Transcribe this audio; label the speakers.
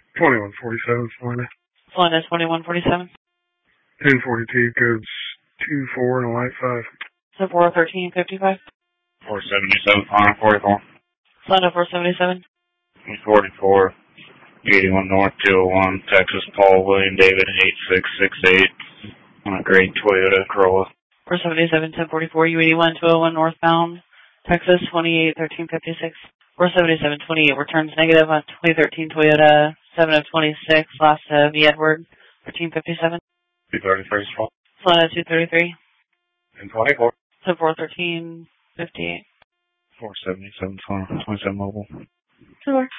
Speaker 1: 2147 Florida.
Speaker 2: Florida 2147.
Speaker 1: 1042 codes 24 and a light 5.
Speaker 2: So 41355.
Speaker 3: 477 44.
Speaker 2: Florida 477.
Speaker 3: 44. 81 North 201, Texas, Paul William David 8668 on a gray Toyota Corolla.
Speaker 2: 477 1044 U81 201 northbound, Texas 281356. 477 28 returns negative on 2013 Toyota 7 of 26, last of E. Edward 1357.
Speaker 3: 233 fault.
Speaker 2: Florida 233.
Speaker 3: And 24.
Speaker 2: So 41358.
Speaker 3: 477 27 mobile.
Speaker 2: Sure.